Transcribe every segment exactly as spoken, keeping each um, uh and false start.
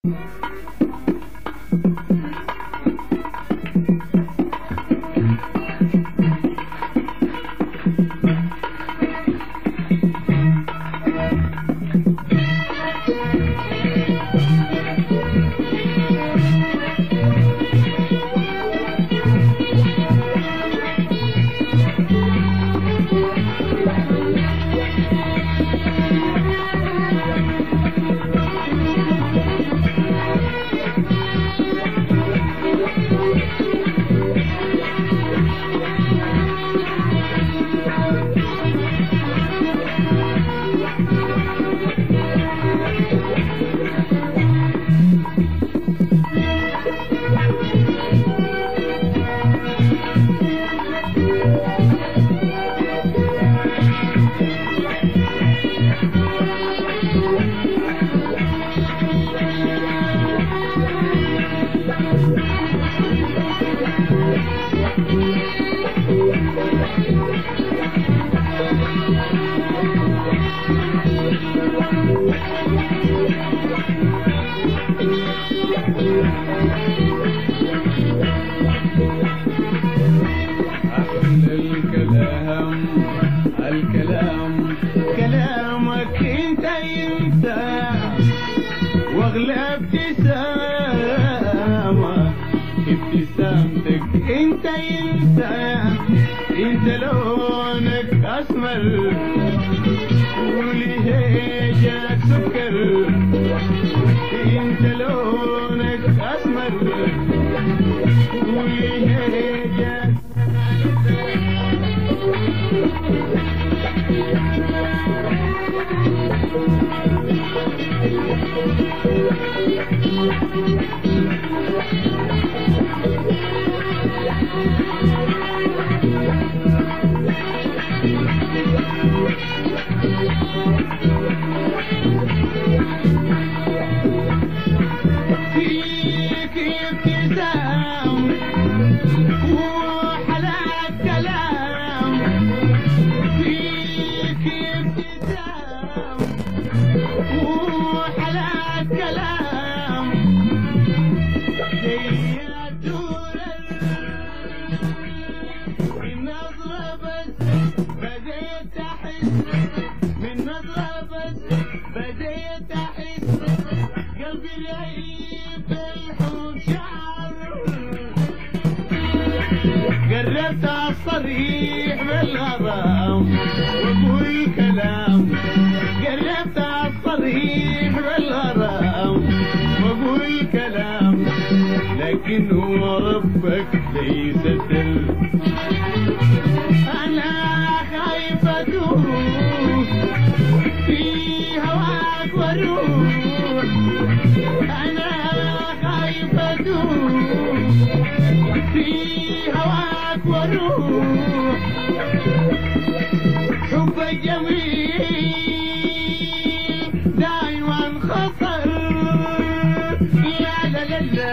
الكلام كلامك انت انت واغلى ابتسامة ابتسامتك انت انت انت لونك اسمر ولهجك سكر انت لونك اسمر ولهجك فيك ابتسام وحلا كلام فيك ابتسام وحلا كلام زي الدول النظرة بس بديت احس من نظرة بس بديت احس قلبي لعيب الحب شعر قربت الصريح بالغرام واقول كلام قربت الصريح بالغرام واقول كلام لكن هو ربك ليس سر انا خايف ادوخ في هواك واروح انا خايف ادوخ في هواك واروح حبك جميل دايما خطر يا لا لا لا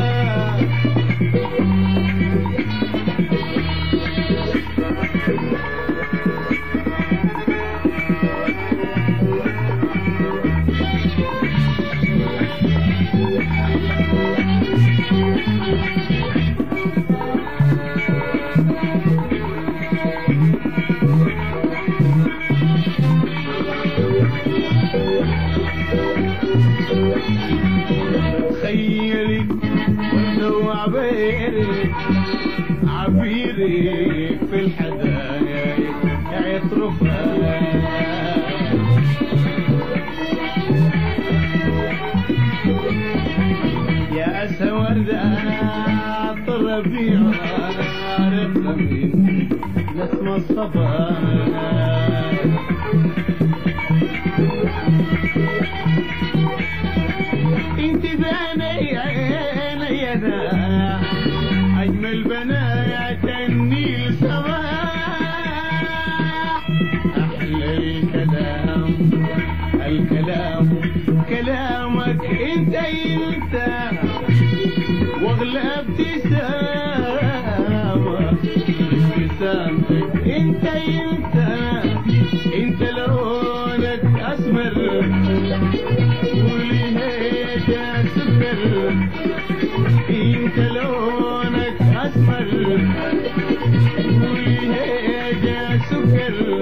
خيلي وانه عبيرك عبيرك في الحدايق يطرفها يا أسى وردات الربيع رقة من نسم الصباح انت بعيني عيني انا اجمل بنات النيل سماح احلى الكلام الكلام كلامك انت انت واغلى ابتسامة ابتسامتك انت انت انت لونك اسمر ولهجك سكر انت لونك اسمر والهيجة سكر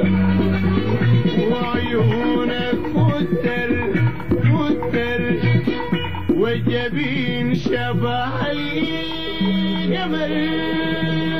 وعيونك متر متر والجبين شبه الجمل